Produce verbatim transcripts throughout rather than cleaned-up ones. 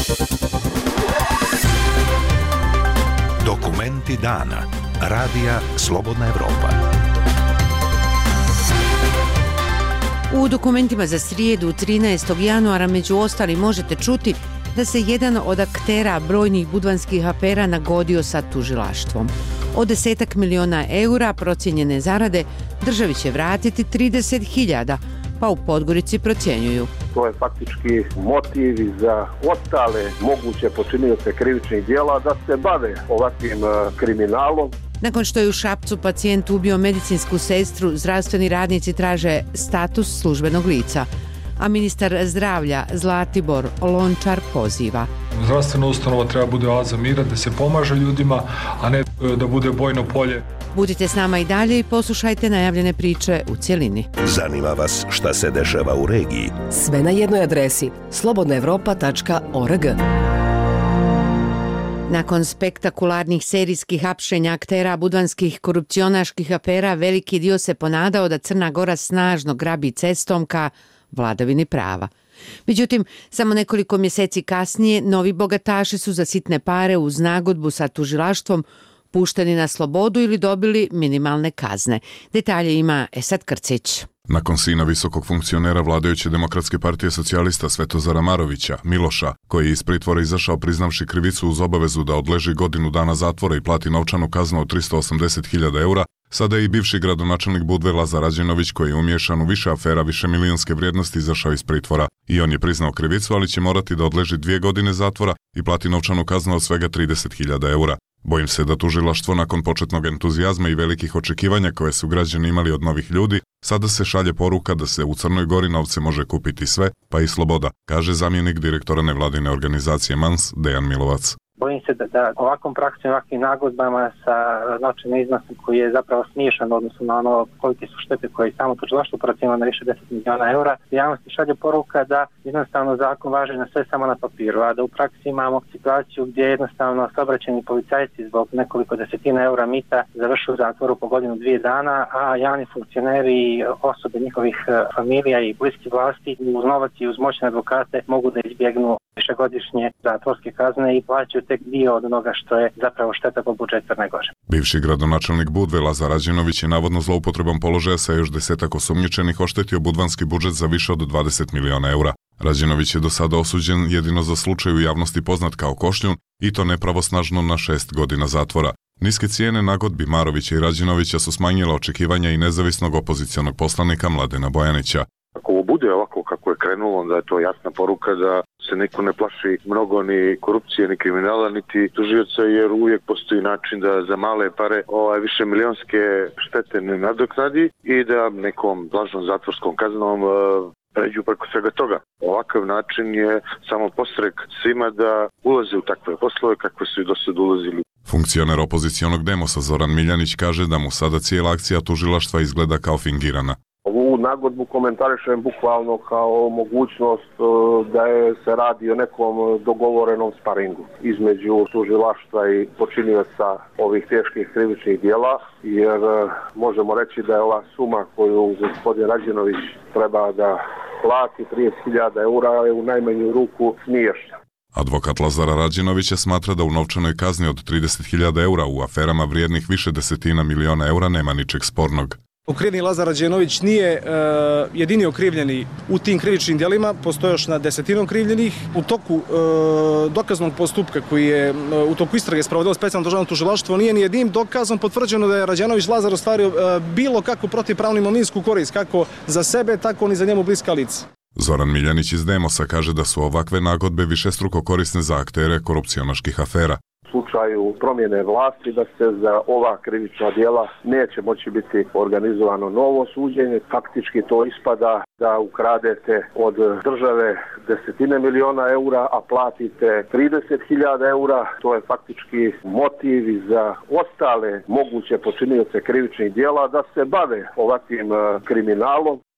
Dokumenti dana. Radija Slobodna Evropa. U dokumentima za srijedu trinaestog januara među ostali možete čuti da se jedan od aktera brojnih budvanskih afera nagodio sa tužilaštvom. Od desetak miliona eura procijenjene zarade državi će vratiti trideset hiljada, pa u Podgorici procjenjuju. To je faktički motiv za ostale moguće počinioce krivičnih djela da se bave ovakvim kriminalom. Nakon što je u Šapcu pacijent ubio medicinsku sestru, zdravstveni radnici traže status službenog lica, a ministar zdravlja Zlatibor Lončar poziva. Zdravstvena ustanova treba bude oaza mira, da se pomaže ljudima, a ne da bude bojno polje. Budite s nama i dalje i poslušajte najavljene priče u cjelini. Zanima vas šta se dešava u regiji? Sve na jednoj adresi slobodna evropa tačka org. Nakon spektakularnih serijskih hapšenja aktera budvanskih korupcionaških afera, veliki dio se ponadao da Crna Gora snažno grabi cestom ka vladavini prava. Međutim, samo nekoliko mjeseci kasnije novi bogataši su za sitne pare uz nagodbu sa tužilaštvom pušteni na slobodu ili dobili minimalne kazne. Detalje ima Esad Krcić. Nakon sina visokog funkcionera vladajuće Demokratske partije socijalista Svetozara Marovića, Miloša, koji je iz pritvora izašao priznavši krivicu uz obavezu da odleži godinu dana zatvora i plati novčanu kaznu od tristo osamdeset hiljada eura, sada je i bivši gradonačelnik Budve Lazar Rađenović, koji je umiješan u više afera višemilijonske vrijednosti, izašao iz pritvora. I on je priznao krivicu, ali će morati da odleži dvije godine zatvora i plati novčanu kaznu od svega trideset hiljada eura. Bojim se da tužilaštvo nakon početnog entuzijazma i velikih očekivanja koje su građani imali od novih ljudi, sada se šalje poruka da se u Crnoj Gori novce može kupiti sve, pa i sloboda, kaže zamjenik direktora nevladine organizacije Mans, Dejan Milovac. Bojim se da, da ovakvom praksom, ovakvim nagodbama sa novčanim iznosom koji je zapravo smiješan u odnosu na ono kolike su štete koje je samo tužilaštvo procjenjilo na više deset miliona eura, javnosti šalje poruka da jednostavno zakon važi na sve samo na papiru, a da u praksi imamo situaciju gdje jednostavno saobraćajni policajci zbog nekoliko desetina eura mita završuju u zatvoru po godinu dvije dana, a javni funkcioneri i osobe njihovih familija i bliski vlasti uz novac i uz moćne advokate mogu da izbjegnu višegodišnje zatvorske kazne i plaćaju tek dio od onoga što je zapravo šteta po budžetu Crne Gore. Bivši gradonačelnik Budve Lazar Rađenović je navodno zloupotrebom položaja sa još desetak osumnjičenih oštetio budvanski budžet za više od dvadeset miliona eura. Rađenović je do sada osuđen jedino za slučaj u javnosti poznat kao Košljun i to nepravosnažno na šest godina zatvora. Niske cijene nagodbi Marovića i Rađenovića su smanjile očekivanja i nezavisnog opozicionog poslanika Mladena Bojanića. Ako ovo bude ovako kako je krenulo, onda je to jasna poruka da se niko ne plaši mnogo ni korupcije, ni kriminala, niti tužioca, jer uvijek postoji način da za male pare ovaj, više milionske štete ne nadoknadi i da nekom blažnom zatvorskom kaznom uh, pređu preko svega toga. Ovakav način je samo postrek svima da ulaze u takve poslove kakve su i do sad ulazili. Funkcioner opozicionog Demosa Zoran Miljanić kaže da mu sada cijela akcija tužilaštva izgleda kao fingirana. Ovu nagodbu komentarišem bukvalno kao mogućnost da je se radi o nekom dogovorenom sparingu između tužilaštva i počinioca ovih teških krivičnih djela, jer možemo reći da je ova suma koju gospodin Rađenović treba da plati trideset hiljada eura je u najmanju ruku smiješna. Advokat Lazara Rađenovića smatra da u novčanoj kazni od trideset hiljada eura u aferama vrijednih više desetina miliona eura nema ničeg spornog. Okrivljeni Lazar Rađenović nije uh, jedini okrivljeni u tim krivičnim djelima, postoje još na desetinu okrivljenih. U toku uh, dokaznog postupka koji je uh, u toku istrage sprovodilo specijalno državno tužilaštvo nije ni jednim dokazom potvrđeno da je Rađenović Lazar ostvario uh, bilo kakvu protivpravnu imovinsku korist, kako za sebe, tako ni za njemu bliska lica. Zoran Miljanić iz Demosa kaže da su ovakve nagodbe višestruko korisne za aktere korupcionaških afera. U slučaju promjene vlasti da se za ova krivična djela neće moći biti organizovano novo suđenje. Faktički to ispada da ukradete od države desetine miliona eura, a platite trideset hiljada eura. To je faktički motiv za ostale moguće počinioce krivičnih djela da se bave ovakvim kriminalom.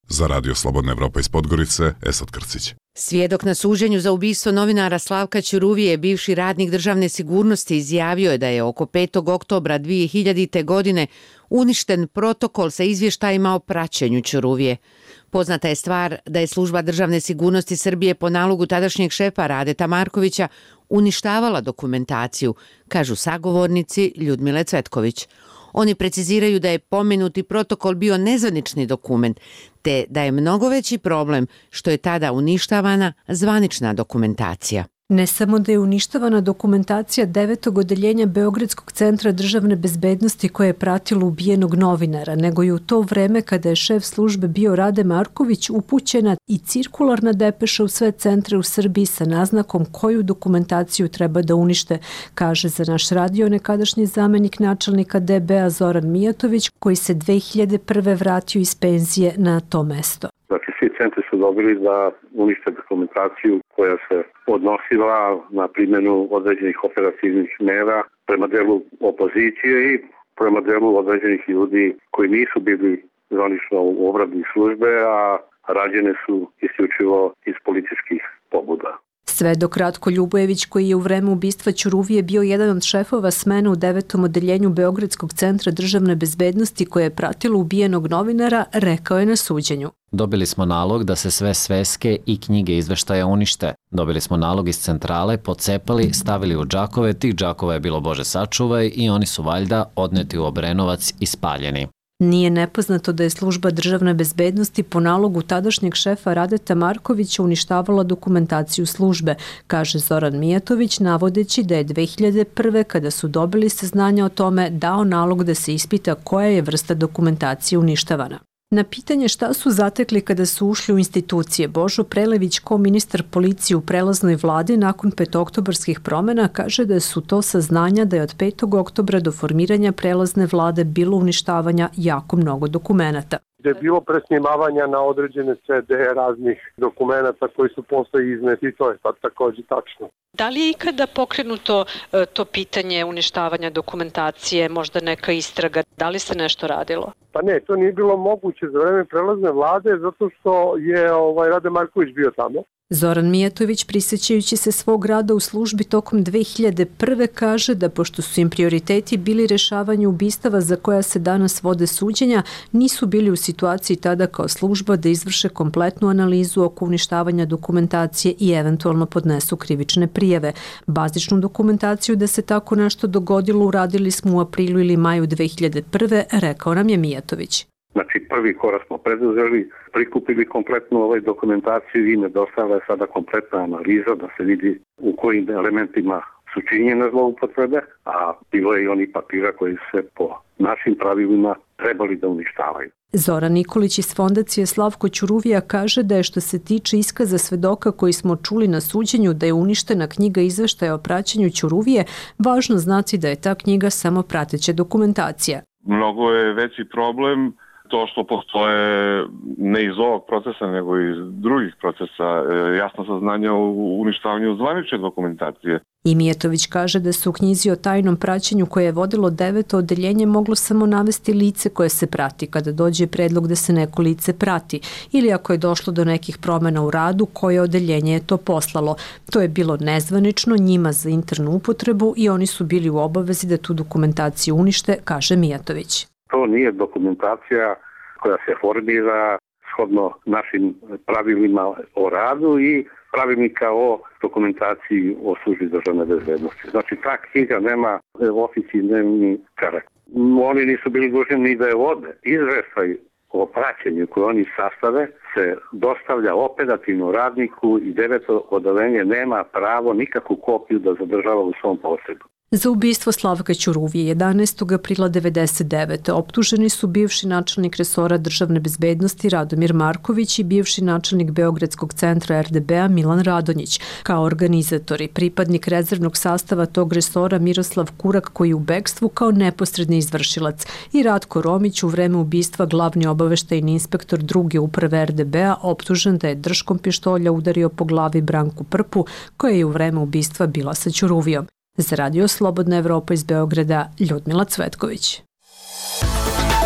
Za Radio Slobodna Evropa iz Podgorice, Esad Krcić. Svjedok na suđenju za ubistvo novinara Slavka Ćuruvije, bivši radnik državne sigurnosti, izjavio je da je oko petog oktobra dvije hiljadite. godine uništen protokol sa izvještajima o praćenju Ćuruvije. Poznata je stvar da je služba državne sigurnosti Srbije po nalogu tadašnjeg šefa Radeta Markovića uništavala dokumentaciju, kažu sagovornici Ljudmile Cvetković. Oni preciziraju da je pomenuti protokol bio nezvanični dokument, te da je mnogo veći problem što je tada uništavana zvanična dokumentacija. Ne samo da je uništavana dokumentacija devetog odeljenja Beogradskog centra državne bezbednosti koje je pratilo ubijenog novinara, nego i u to vreme kada je šef službe bio Rade Marković upućena i cirkularna depeša u sve centre u Srbiji sa naznakom koju dokumentaciju treba da unište, kaže za naš radio nekadašnji zamenik načelnika D B-a Zoran Mijatović, koji se dve hiljade prve. vratio iz penzije na to mesto. Znači, svi centri su dobili da unište dokumentaciju koja se odnosila na primjenu određenih operativnih mera prema delu opozicije i prema delu određenih ljudi koji nisu bili zvanično u obradi službe, a rađene su isključivo iz političkih pobuda. Svedok Ratko Ljubojević, koji je u vreme ubistva Ćuruvije bio jedan od šefova smene u devetom odeljenju Beogradskog centra državne bezbednosti koje je pratilo ubijenog novinara, rekao je na suđenju. Dobili smo nalog da se sve sveske i knjige izveštaja unište. Dobili smo nalog iz centrale, pocepali, stavili u džakove, tih džakova je bilo Bože sačuvaj i oni su valjda odneti u Obrenovac i spaljeni. Nije nepoznato da je služba državne bezbednosti po nalogu tadašnjeg šefa Radeta Markovića uništavala dokumentaciju službe, kaže Zoran Mijatović, navodeći da je dve hiljade prve. kada su dobili saznanja o tome dao nalog da se ispita koja je vrsta dokumentacije uništavana. Na pitanje šta su zatekli kada su ušli u institucije, Božo Prelević, ko ministar policije u prelaznoj vladi nakon petooktobarskih promjena, kaže da su to saznanja da je od petog oktobra do formiranja prelazne vlade bilo uništavanja jako mnogo dokumenata. Da je bilo presnimavanja na određene C D raznih dokumenata koji su posle izneti, to je sad također tačno. Da li je ikada pokrenuto to pitanje uništavanja dokumentacije, možda neka istraga, da li se nešto radilo? Pa ne, to nije bilo moguće za vreme prelazne vlade zato što je ovaj Rade Marković bio tamo. Zoran Mijatović, prisjećajući se svog rada u službi tokom dve hiljade prve. kaže da pošto su im prioriteti bili rešavanje ubistava za koja se danas vode suđenja, nisu bili u situaciji tada kao služba da izvrše kompletnu analizu oko uništavanja dokumentacije i eventualno podnesu krivične prijave. Bazičnu dokumentaciju da se tako nešto dogodilo uradili smo u aprilu ili maju dve hiljade prve. rekao nam je Mijatović. Znači, prvi korak smo preduzeli, prikupili kompletnu ovaj dokumentaciju i nedostala je sada kompletna analiza da se vidi u kojim elementima su činjene zloupotrebe, a bilo je i oni papira koji se po našim pravilima trebali da uništavaju. Zoran Nikolić iz fondacije Slavko Ćuruvija kaže da je što se tiče iskaza svedoka koji smo čuli na suđenju da je uništena knjiga izveštaja o praćenju Ćuruvije, važno znači da je ta knjiga samo prateća dokumentacija. Mnogo je veći problem to što postoje ne iz ovog procesa, nego iz drugih procesa jasno saznanja o uništavanju zvanične dokumentacije. I Mijatović kaže da su u knjizi o tajnom praćenju koje je vodilo deveto odeljenje moglo samo navesti lice koje se prati kada dođe predlog da se neko lice prati ili ako je došlo do nekih promjena u radu koje odeljenje je to poslalo. To je bilo nezvanično njima za internu upotrebu i oni su bili u obavezi da tu dokumentaciju unište, kaže Mijatović. To nije dokumentacija koja se formira shodno našim pravilima o radu i pravilnika o dokumentaciji o službi državne bezbednosti. Znači, ta knjiga nema oficijalni karakter. Oni nisu bili dužni ni da je vode. Izveštaj o praćenju koje oni sastave se dostavlja operativnom radniku i deveto odeljenje nema pravo nikakvu kopiju da zadržava u svom posedu. Za ubistvo Slavka Ćuruvije jedanaestog aprila devedeset devete. optuženi su bivši načelnik resora državne bezbednosti Radomir Marković i bivši načelnik Beogradskog centra R D B-a Milan Radonjić, kao organizatori, pripadnik rezervnog sastava tog resora Miroslav Kurak koji je u bekstvu kao neposredni izvršilac i Ratko Romić u vreme ubistva glavni obaveštajni inspektor druge uprave R D B-a optužen da je držkom pištolja udario po glavi Branku Prpu koja je u vreme ubistva bila sa Ćuruvijom. Za Radio Slobodna Evropa iz Beograda, Ljudmila Cvetković.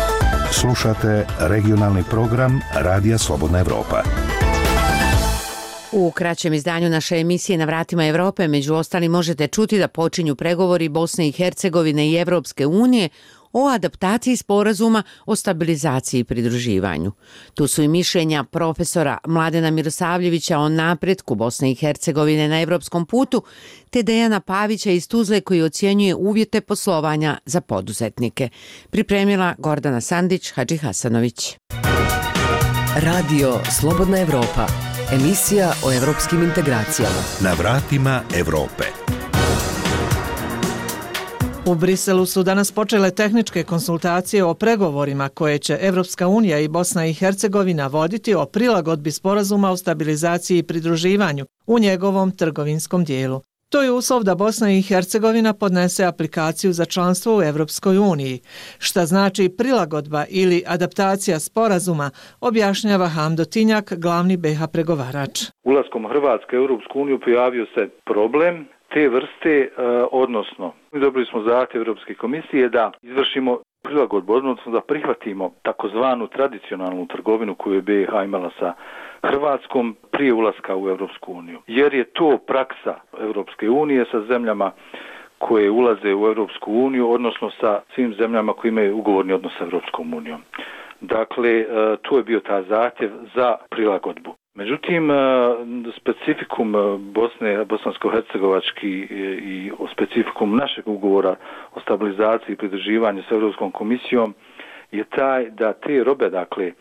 Slušate regionalni program Radija Slobodna Evropa. U kraćem izdanju naše emisije Na vratima Evrope među ostalim možete čuti da počinju pregovori Bosne i Hercegovine i Evropske unije o adaptaciji sporazuma o stabilizaciji i pridruživanju. Tu su i mišljenja profesora Mladena Mirosavljevića o napretku Bosne i Hercegovine na evropskom putu, te Dejana Pavića iz Tuzle koji ocjenjuje uvjete poslovanja za poduzetnike. Pripremila Gordana Sandić, Hadži Hasanović. Radio Slobodna Evropa, emisija o evropskim integracijama. Na vratima Evrope. U Briselu su danas počele tehničke konsultacije o pregovorima koje će Evropska unija i Bosna i Hercegovina voditi o prilagodbi sporazuma o stabilizaciji i pridruživanju u njegovom trgovinskom dijelu. To je uslov da Bosna i Hercegovina podnese aplikaciju za članstvo u Evropskoj uniji. Šta znači prilagodba ili adaptacija sporazuma, objašnjava Hamdo Tinjak, glavni be ha pregovarač. Ulaskom Hrvatske u Europsku uniju pojavio se problem te vrste, odnosno mi dobili smo zahtjev Europske komisije da izvršimo prilagodbu, odnosno da prihvatimo takozvanu tradicionalnu trgovinu koju je be ha imala sa Hrvatskom prije ulaska u Europsku uniju. Jer je to praksa Europske unije sa zemljama koje ulaze u Europsku uniju, odnosno sa svim zemljama koje imaju ugovorni odnos sa Europskom unijom. Dakle, to je bio ta zahtjev za prilagodbu. Međutim, specifikum Bosne, bosansko-hercegovački i specifikum našeg ugovora o stabilizaciji i pridruživanju s Europskom komisijom je taj da te robe, dakle,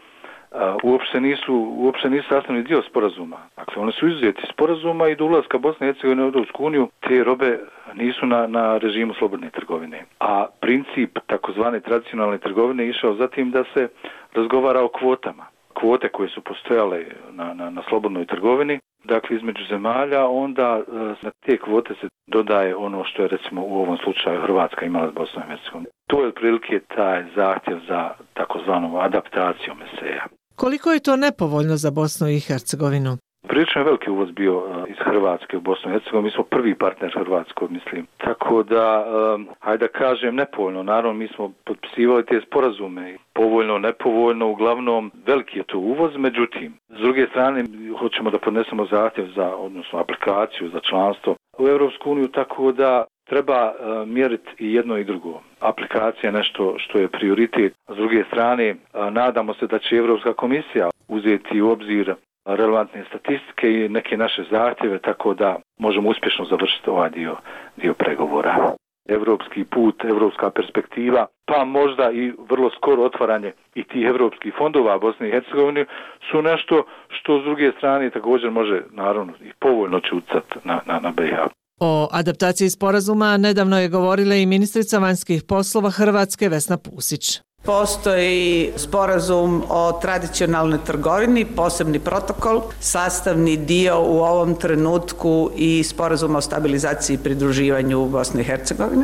uopšte nisu, uopšte nisu sastavni dio sporazuma. Dakle, one su izuzeti sporazuma i do ulaska Bosne i Hercegovine u Europsku uniju te robe nisu na, na režimu slobodne trgovine. A princip takozvane tradicionalne trgovine je išao zatim da se razgovara o kvotama. Kvote koje su postojale na, na, na slobodnoj trgovini, dakle između zemalja, onda na te kvote se dodaje ono što je recimo u ovom slučaju Hrvatska imala s Bosnom i Hercegovinom. To je otprilike taj zahtjev za takozvanom adaptacijom es e a. Koliko je to nepovoljno za Bosnu i Hercegovinu? Prilično je veliki uvoz bio iz Hrvatske u Bosnu i Hercegovinu. Mi smo prvi partner Hrvatskoj, mislim. Tako da, um, hajde da kažem, nepovoljno. Naravno, mi smo potpisivali te sporazume. Povoljno, nepovoljno, uglavnom veliki je to uvoz. Međutim, s druge strane, hoćemo da podnesemo zahtjev za, odnosno aplikaciju za članstvo u Europsku uniju, tako da treba uh, mjeriti i jedno i drugo. Aplikacija je nešto što je prioritet. S druge strane, uh, nadamo se da će Europska komisija uzeti u obzir relevantne statistike i neke naše zahtjeve, tako da možemo uspješno završiti ovaj dio, dio pregovora. Evropski put, evropska perspektiva, pa možda i vrlo skoro otvaranje i tih evropskih fondova Bosne i Hercegovine su nešto što s druge strane također može, naravno, i povoljno će utjecati na, na, na be ha. O adaptaciji sporazuma nedavno je govorila i ministrica vanjskih poslova Hrvatske Vesna Pusić. Postoji sporazum o tradicionalnoj trgovini, posebni protokol, sastavni dio u ovom trenutku i sporazum o stabilizaciji i pridruživanju u Bosne i Hercegovine.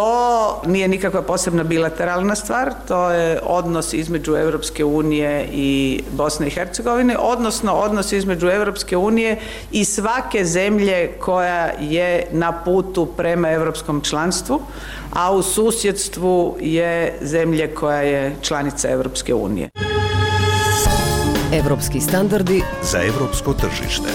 To nije nikakva posebna bilateralna stvar, to je odnos između Europske unije i Bosne i Hercegovine, odnosno odnos između Europske unije i svake zemlje koja je na putu prema europskom članstvu, a u susjedstvu je zemlje koja je članica Europske unije. Evropski standardi za evropsko tržište.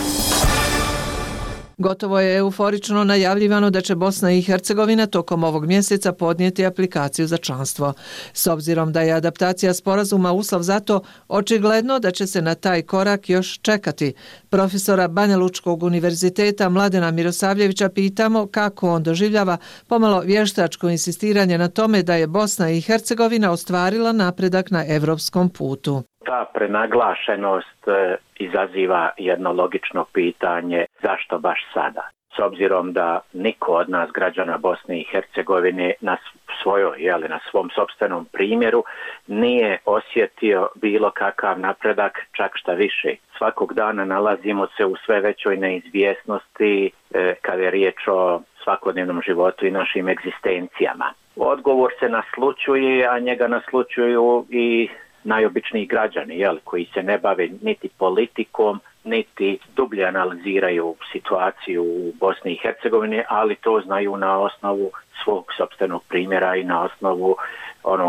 Gotovo je euforično najavljivano da će Bosna i Hercegovina tokom ovog mjeseca podnijeti aplikaciju za članstvo. S obzirom da je adaptacija sporazuma uslov za to, očigledno da će se na taj korak još čekati. Profesora Banja Lučkog univerziteta Mladena Mirosavljevića pitamo kako on doživljava pomalo vještačko insistiranje na tome da je Bosna i Hercegovina ostvarila napredak na evropskom putu. Ta prenaglašenost izaziva jedno logično pitanje zašto baš sada. S obzirom da niko od nas građana Bosne i Hercegovine na svojoj, jeli, na svom sopstvenom primjeru nije osjetio bilo kakav napredak, čak šta više. Svakog dana nalazimo se u sve većoj neizvjesnosti e, kada je riječ o svakodnevnom životu i našim egzistencijama. Odgovor se naslučuje, a njega naslučuju i najobičniji građani, jel, koji se ne bave niti politikom, niti dublje analiziraju situaciju u Bosni i Hercegovini, ali to znaju na osnovu svog sopstvenog primjera i na osnovu onoga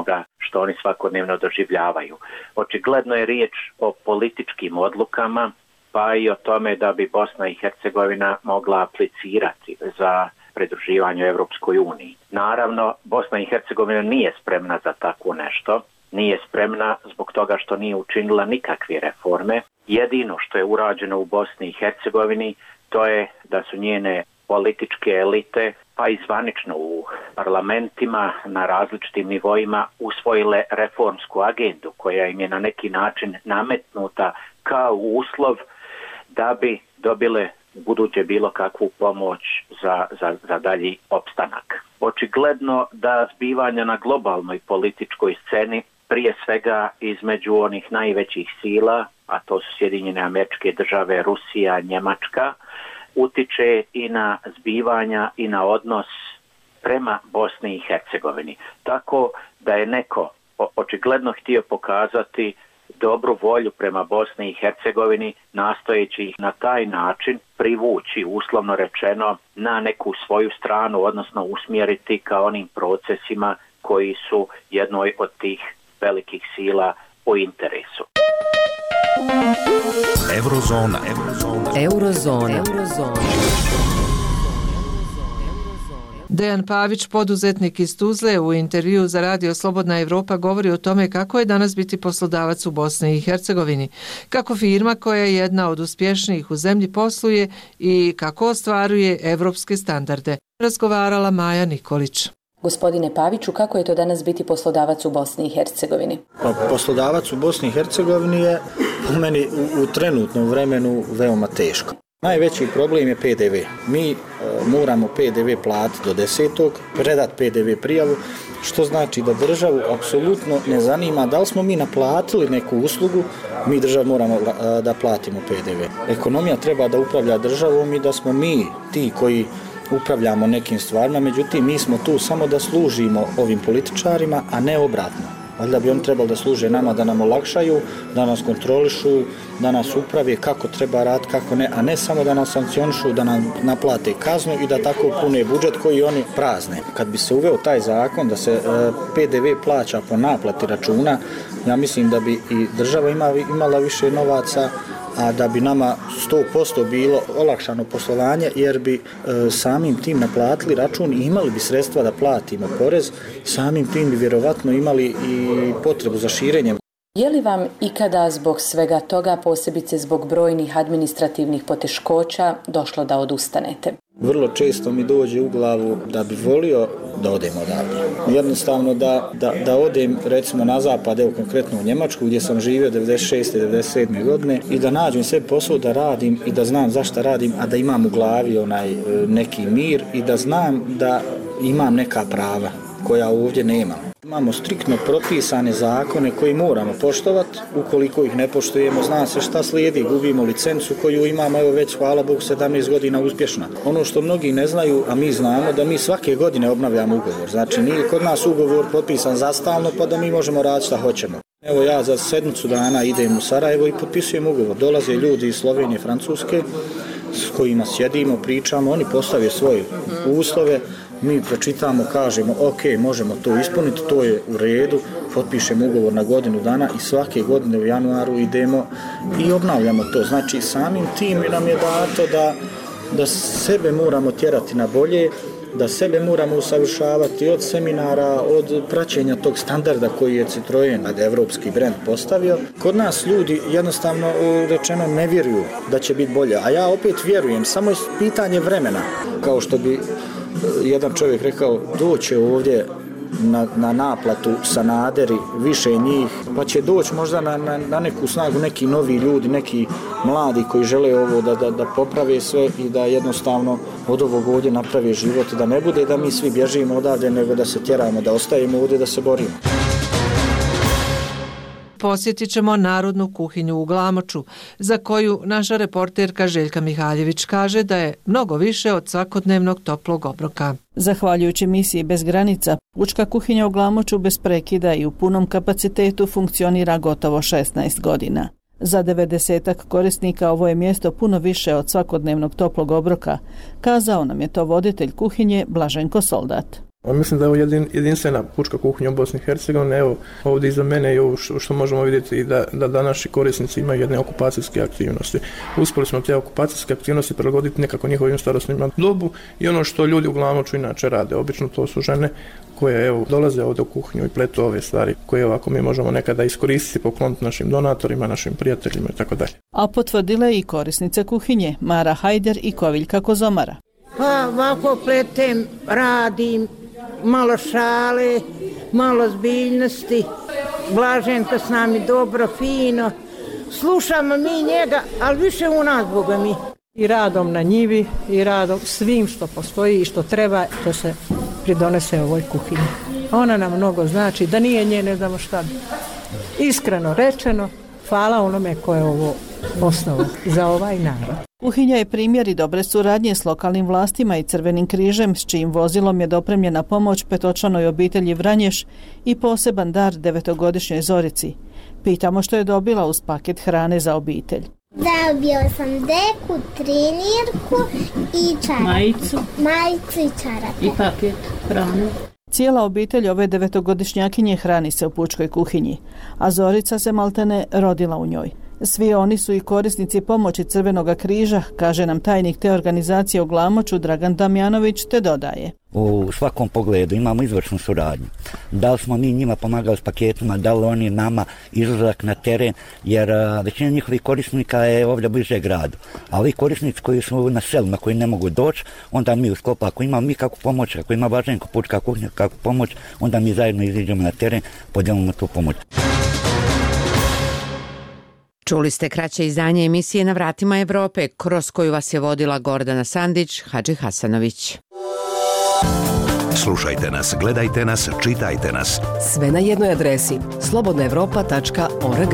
što oni svakodnevno doživljavaju. Očigledno je riječ o političkim odlukama, pa i o tome da bi Bosna i Hercegovina mogla aplicirati za pridruživanje Europskoj uniji. Naravno, Bosna i Hercegovina nije spremna za takvo nešto, nije spremna zbog toga što nije učinila nikakve reforme. Jedino što je urađeno u Bosni i Hercegovini to je da su njene političke elite, pa i zvanično u parlamentima na različitim nivoima usvojile reformsku agendu koja im je na neki način nametnuta kao uslov da bi dobile buduće bilo kakvu pomoć za, za, za dalji opstanak. Očigledno da zbivanja na globalnoj političkoj sceni, prije svega između onih najvećih sila, a to su Sjedinjene Američke Države, Rusija, Njemačka, utiče i na zbivanja i na odnos prema Bosni i Hercegovini. Tako da je neko očigledno htio pokazati dobru volju prema Bosni i Hercegovini, nastojeći ih na taj način privući, uslovno rečeno, na neku svoju stranu, odnosno usmjeriti ka onim procesima koji su jednoj od tih velikih sila u interesu. Eurozona. Eurozona. Eurozona. Eurozona. Dejan Pavić, poduzetnik iz Tuzle, u intervjuu za Radio Slobodna Evropa govori o tome kako je danas biti poslodavac u Bosni i Hercegovini, kako firma koja je jedna od uspješnijih u zemlji posluje i kako ostvaruje evropske standarde. Razgovarala Maja Nikolić. Gospodine Paviću, kako je to danas biti poslodavac u Bosni i Hercegovini? Pa, poslodavac u Bosni i Hercegovini je u meni u, u trenutnom vremenu veoma teško. Najveći problem je P D V. Mi e, moramo P D V platiti do desetog, predati P D V prijavu, što znači da državu apsolutno ne zanima da li smo mi naplatili neku uslugu, mi držav moramo a, da platimo P D V. Ekonomija treba da upravlja državom i da smo mi ti koji upravljamo nekim stvarima, međutim mi smo tu samo da služimo ovim političarima, a ne obratno. Valjda bi oni trebali da služe nama, da nam olakšaju, da nas kontrolišu, da nas uprave kako treba raditi, kako ne, a ne samo da nas sankcionišu, da nam naplate kaznu i da tako pune budžet koji oni prazne. Kad bi se uveo taj zakon da se e, P D V plaća po naplati računa, ja mislim da bi i država ima, imala više novaca, a da bi nama sto posto bilo olakšano poslovanje, jer bi e, samim tim naplatili račun i imali bi sredstva da platimo porez, samim tim bi vjerovatno imali i potrebu za širenjem. Je li vam ikada zbog svega toga, posebice zbog brojnih administrativnih poteškoća, došlo da odustanete? Vrlo često mi dođe u glavu da bi volio da odem odavde. Jednostavno da, da, da odem recimo na zapad, evo konkretno u Njemačku gdje sam živio devedeset šeste devedeset sedme godine i da nađem sve posao da radim i da znam zašto radim, a da imam u glavi onaj neki mir i da znam da imam neka prava koja ovdje nemam. Imamo striktno propisane zakone koji moramo poštovati, ukoliko ih ne poštujemo, zna se šta slijedi, gubimo licencu koju imamo, evo već hvala Bogu sedamnaest godina uspješna. Ono što mnogi ne znaju, a mi znamo, da mi svake godine obnavljamo ugovor, znači nije kod nas ugovor potpisan za stalno pa da mi možemo raditi šta hoćemo. Evo ja za sedmicu dana idem u Sarajevo i potpisujem ugovor, dolaze ljudi iz Slovenije, Francuske, s kojima sjedimo, pričamo, oni postave svoje uslove, mi pročitamo, kažemo ok, možemo to ispuniti, to je u redu, potpišemo ugovor na godinu dana i svake godine u januaru idemo i obnavljamo to. Znači samim tim nam je dato da, da sebe moramo tjerati na bolje, da sebe moramo usavršavati od seminara, od praćenja tog standarda koji je Citroen, evropski brend, postavio. Kod nas ljudi jednostavno rečeno ne vjeruju da će biti bolje, a ja opet vjerujem, samo je pitanje vremena. Kao što bi jedan čovjek rekao, doće ovdje na, na naplatu Sanaderi, više njih, pa će doći možda na, na, na neku snagu neki novi ljudi, neki mladi koji žele ovo da, da, da poprave sve i da jednostavno od ovog ovdje naprave život, da ne bude da mi svi bježimo odavde, nego da se tjeramo, da ostajemo ovdje, da se borimo. Posjetit ćemo narodnu kuhinju u Glamoču, za koju naša reporterka Željka Mihaljević kaže da je mnogo više od svakodnevnog toplog obroka. Zahvaljujući misiji Bez granica, pučka kuhinja u Glamoču bez prekida i u punom kapacitetu funkcionira gotovo šesnaest godina. Za devedesetak korisnika ovo je mjesto puno više od svakodnevnog toplog obroka, kazao nam je to voditelj kuhinje Blaženko Soldat. Mislim da je ovo jedin, jedinstvena pučka kuhinja u Bosni i Hercegovini. Evo ovdje iza mene i ovo što, što možemo vidjeti da, da, da naši korisnici imaju jedne okupacijske aktivnosti. Uspjeli smo te okupacijske aktivnosti prilagoditi nekako njihovim starosnim dobu i ono što ljudi uglavnom inače rade. Obično to su žene koje evo, dolaze ovdje u kuhinju i pletu ove stvari koje ovako mi možemo nekada iskoristiti, pokloniti našim donatorima, našim prijateljima i tako dalje. A potvrdile i korisnice kuhinje Mara Hajder i Koviljka Kozomara. Pa ovako pletem, radim, malo šale, malo zbiljnosti, Blaženka s nami dobro, fino, slušamo mi njega, ali više u nas, Boga mi. I radom na njivi, i radom svim što postoji i što treba, to se pridonese ovoj kuhinji. Ona nam mnogo znači, da nije nje ne znamo šta bi. Iskreno rečeno, hvala onome ko je ovo osnovo za ovaj narod. Kuhinja je primjer i dobre suradnje s lokalnim vlastima i Crvenim križem, s čijim vozilom je dopremljena pomoć petočlanoj obitelji Vranješ i poseban dar devetogodišnjoj Zorici. Pitamo što je dobila uz paket hrane za obitelj. Dobio sam deku, trenirku i čarape. Majicu. Majicu i čarape. I paket hrane. Cijela obitelj ove devetogodišnjakinje hrani se u pučkoj kuhinji, a Zorica se maltene rodila u njoj. Svi oni su i korisnici pomoći Crvenog križa, kaže nam tajnik te organizacije u Glamoču Dragan Damjanović, te dodaje. U svakom pogledu imamo izvršnu suradnju. Da li smo mi njima pomagali s paketima, da li oni nama izlazak na teren, jer a, većina njihovih korisnika je ovdje bliže gradu. A ovi korisnici koji su na selima, koji ne mogu doći, onda mi u sklopu, ako imamo mi kakvu pomoć, ako ima Blaženko pučka kuhinja kakvu pomoć, onda mi zajedno iziđemo na teren, podijelimo tu pomoć. Čuli ste kraće izdanje emisije Na vratima Evrope, kroz koju vas je vodila Gordana Sandić, Hadži Hasanović. Slušajte nas, gledajte nas, čitajte nas. Sve na jednoj adresi slobodna evropa tačka org.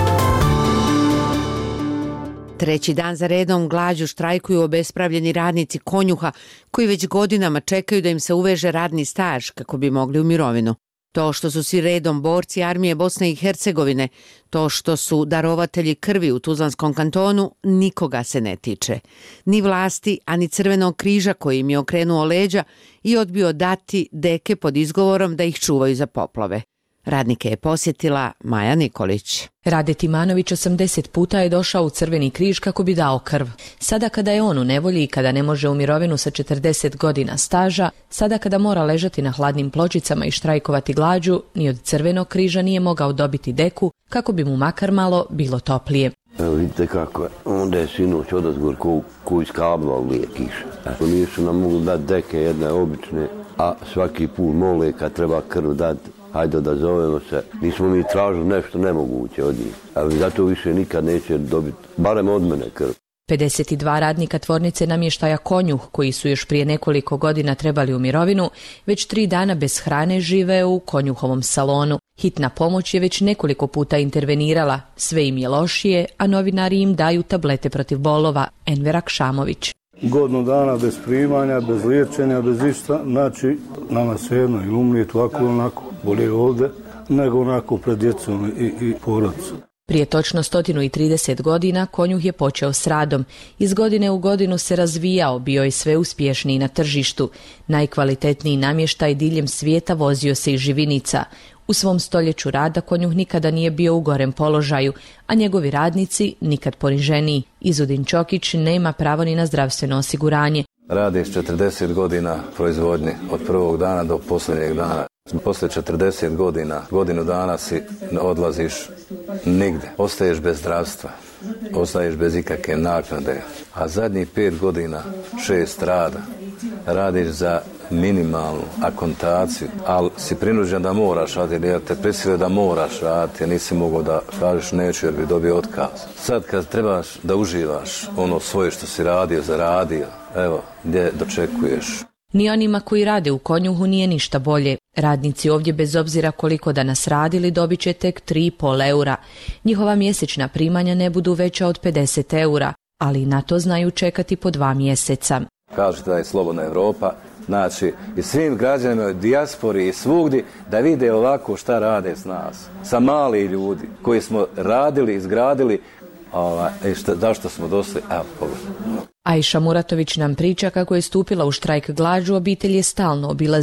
Treći dan za redom glađu štrajkuju obespravljeni radnici konjuha koji već godinama čekaju da im se uveže radni staž kako bi mogli u mirovinu. To što su svi redom borci armije Bosne i Hercegovine, to što su darovatelji krvi u Tuzlanskom kantonu, nikoga se ne tiče. Ni vlasti, ani Crvenog križa koji im je okrenuo leđa i odbio dati deke pod izgovorom da ih čuvaju za poplave. Radnike je posjetila Maja Nikolić. Rade Timanović osamdeset puta je došao u Crveni križ kako bi dao krv. Sada kada je on u nevolji i kada ne može u mirovinu sa četrdeset godina staža, sada kada mora ležati na hladnim pločicama i štrajkovati glađu, ni od Crvenog križa nije mogao dobiti deku kako bi mu makar malo bilo toplije. Evo vidite kako je, onda je sinoć odazgor ko, ko iz kabla uvije kiša. Ako nisu nam mogli dati deke jedne obične, a svaki put mole kad treba krv dati, hajde da zovemo se, nismo mi tražili nešto nemoguće od njih, ali zato više nikad neće dobiti, barem od mene krv. pedeset dva radnika tvornice namještaja Konjuh, koji su još prije nekoliko godina trebali u mirovinu, već tri dana bez hrane žive u Konjuhovom salonu. Hitna pomoć je već nekoliko puta intervenirala, sve im je lošije, a novinari im daju tablete protiv bolova. Enver Akšamović. Godinu dana bez primanja, bez liječenja, bez išta, znači nama se jedno ili umrijeti ovako ili onako, bolje ovdje, nego onako pred djecom i, i porodicom. Prije točno sto trideset godina Konjuh je počeo s radom. Iz godine u godinu se razvijao, bio je sve uspješniji na tržištu. Najkvalitetniji namještaj diljem svijeta vozio se iz Živinica. U svom stoljeću rada Konjuh nikada nije bio u gorem položaju, a njegovi radnici nikad poniženiji. Izudin Čokić nema pravo ni na zdravstveno osiguranje. Radi s četrdeset godina proizvodnje, od prvog dana do posljednjeg dana. Poslije četrdeset godina, godinu dana si odlaziš nigde. Ostaješ bez zdravstva, ostaješ bez ikakve naknade. A zadnjih pet godina, šest rada, radiš za minimalnu akontaciju, ali si prinuđen da moraš raditi, jer te prisilio da moraš raditi, jer nisi mogao da kažeš neću jer bi dobio otkaz. Sad kad trebaš da uživaš ono svoje što si radio, zaradio, evo, gdje dočekuješ. Ni onima koji rade u Konjuhu nije ništa bolje. Radnici ovdje bez obzira koliko danas radili dobit će tek tri i pol eura. Njihova mjesečna primanja ne budu veća od pedeset eura, ali na to znaju čekati po dva mjeseca. Kažete da je slobodna Evropa, znači i svim građanima, dijaspori i svugdje da vide ovako šta rade s nas. Sa mali ljudi koji smo radili, izgradili, ova, i šta, da što smo došli, evo pogledaj. Ajša Muratović nam priča kako je stupila u štrajk glađu, obitelj je stalno obilazi.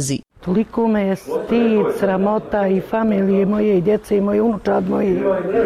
Toliko me je stid, sramota i familije moje i djece i moje unučad moje.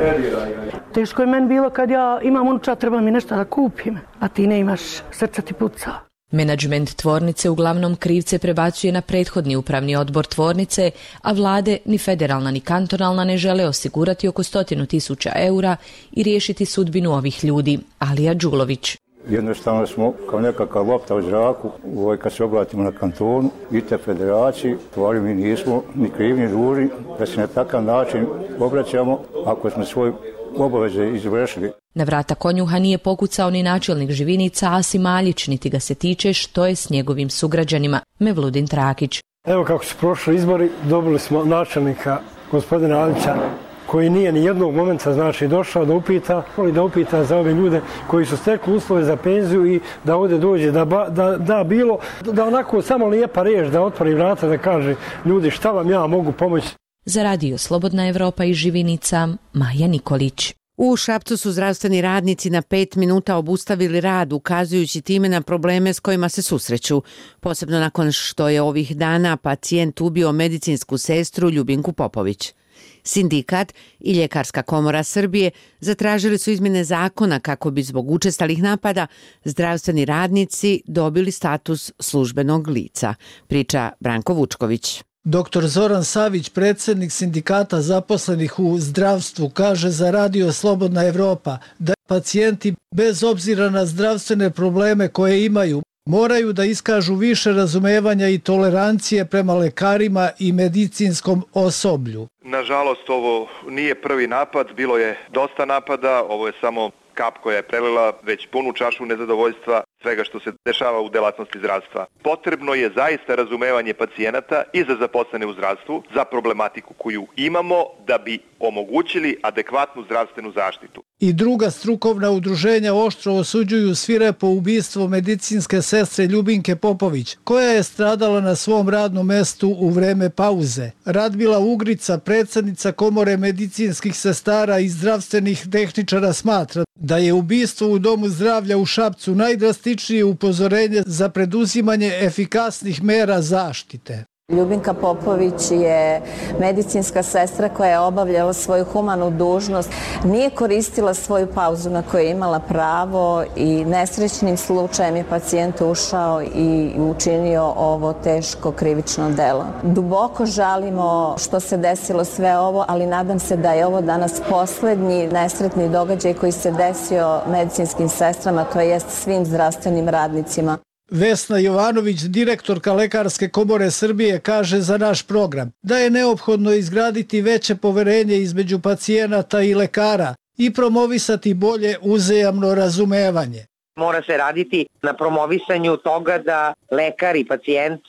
Teško je meni bilo kad ja imam unučad, treba mi nešto da kupim, a ti ne imaš, srca ti puca. Menadžment tvornice uglavnom krivce prebacuje na prethodni upravni odbor tvornice, a vlade, ni federalna ni kantonalna, ne žele osigurati oko stotinu tisuća eura i riješiti sudbinu ovih ljudi. Alija Đulović. Jednostavno smo kao nekakav lopta u zraku, ovaj, kad se obratimo na kantonu i te federaciji, stvari mi nismo ni krivi ni dužni da se na takav način obraćamo ako smo svoje obaveze izvršili. Na vrata konjuha nije pokucao ni načelnik Živinica Asim Maljić, niti ga se tiče što je s njegovim sugrađanima. Mevludin Trakić. Evo kako su prošli izbori, dobili smo načelnika gospodina Alića, koji nije ni jednog momenta znači došao da upita, da upita za ove ljude koji su stekli uslove za penziju i da ovdje dođe, da, da, da bilo, da onako samo lijepa riječ, da otvori vrata, da kaže ljudi šta vam ja mogu pomoći. Za radio Slobodna Evropa iz Živinica, Maja Nikolić. U Šapcu su zdravstveni radnici na pet minuta obustavili rad, ukazujući time na probleme s kojima se susreću. Posebno nakon što je ovih dana pacijent ubio medicinsku sestru Ljubinku Popović. Sindikat i Ljekarska komora Srbije zatražili su izmjene zakona kako bi zbog učestalih napada zdravstveni radnici dobili status službenog lica, priča Branko Vučković. Doktor Zoran Savić, predsjednik sindikata zaposlenih u zdravstvu, kaže za radio Slobodna Evropa da pacijenti, bez obzira na zdravstvene probleme koje imaju, moraju da iskažu više razumevanja i tolerancije prema lekarima i medicinskom osoblju. Nažalost, ovo nije prvi napad, bilo je dosta napada, ovo je samo kap koja je prelila već punu čašu nezadovoljstva svega što se dešava u delatnosti zdravstva. Potrebno je zaista razumevanje pacijenata i za zaposlene u zdravstvu, za problematiku koju imamo da bi omogućili adekvatnu zdravstvenu zaštitu. I druga strukovna udruženja oštro osuđuju svirepo ubistvo medicinske sestre Ljubinke Popović, koja je stradala na svom radnom mestu u vreme pauze. Radmila Ugrica, predsjednica Komore medicinskih sestara i zdravstvenih tehničara, smatra da je ubistvo u Domu zdravlja u Šapcu najdrastičnije upozorenje za preduzimanje efikasnih mera zaštite. Ljubinka Popović je medicinska sestra koja je obavljala svoju humanu dužnost, nije koristila svoju pauzu na koju je imala pravo i nesrećnim slučajem je pacijent ušao i učinio ovo teško krivično delo. Duboko žalimo što se desilo sve ovo, ali nadam se da je ovo danas poslednji nesretni događaj koji se desio medicinskim sestrama, to jest svim zdravstvenim radnicima. Vesna Jovanović, direktorka Lekarske komore Srbije, kaže za naš program da je neophodno izgraditi veće poverenje između pacijenata i lekara i promovisati bolje uzajamno razumevanje. Mora se raditi na promovisanju toga da lekar i pacijent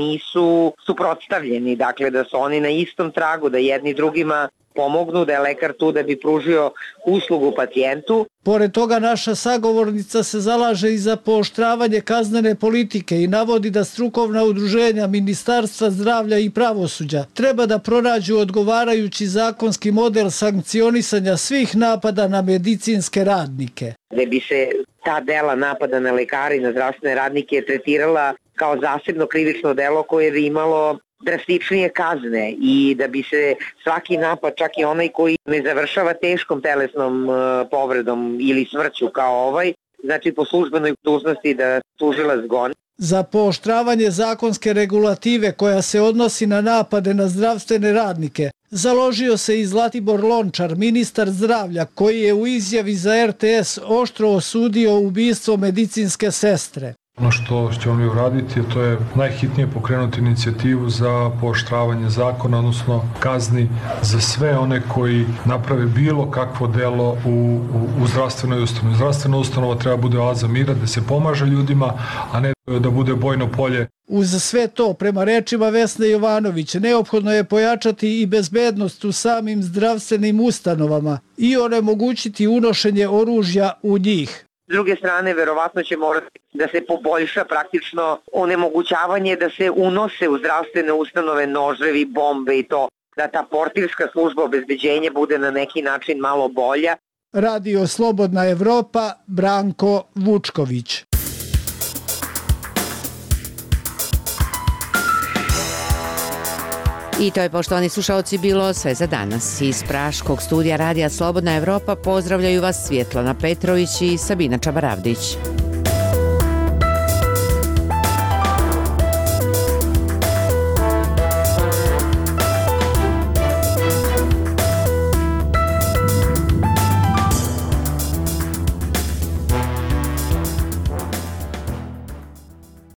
nisu suprotstavljeni, dakle da su oni na istom tragu, da jedni drugima pomognu, da je lekar tu da bi pružio uslugu pacijentu. Pored toga naša sagovornica se zalaže i za pooštravanje kaznene politike i navodi da strukovna udruženja Ministarstva zdravlja i pravosuđa treba da pronađu odgovarajući zakonski model sankcionisanja svih napada na medicinske radnike. Da bi se ta dela napada na lekare i na zdravstvene radnike tretirala kao zasebno krivično delo koje bi imalo drastičnije kazne i da bi se svaki napad, čak i onaj koji ne završava teškom telesnom povredom ili smrću kao ovaj, znači po službenoj dužnosti da tužilac goni. Za pooštravanje zakonske regulative koja se odnosi na napade na zdravstvene radnike založio se i Zlatibor Lončar, ministar zdravlja, koji je u izjavi za R T S oštro osudio ubistvo medicinske sestre. Ono što ćemo mi uraditi, to je najhitnije pokrenuti inicijativu za pooštravanje zakona, odnosno kazni za sve one koji naprave bilo kakvo delo u, u, u zdravstvenoj ustanovi. Zdravstvena ustanova treba bude oaza mira, da se pomaže ljudima, a ne da bude bojno polje. Uz sve to, prema rečima Vesne Jovanović, neophodno je pojačati i bezbednost u samim zdravstvenim ustanovama i onemogućiti unošenje oružja u njih. S druge strane, verovatno će morati da se poboljša praktično onemogućavanje da se unose u zdravstvene ustanove noževi, bombe i to, da ta portirska služba obezbeđenja bude na neki način malo bolja. Radio Slobodna Evropa, Branko Vučković. I to je, poštovani slušalci, bilo sve za danas. Iz Praškog studija Radija Slobodna Evropa pozdravljaju vas Svjetlana Petrović i Sabina Čabaravdić.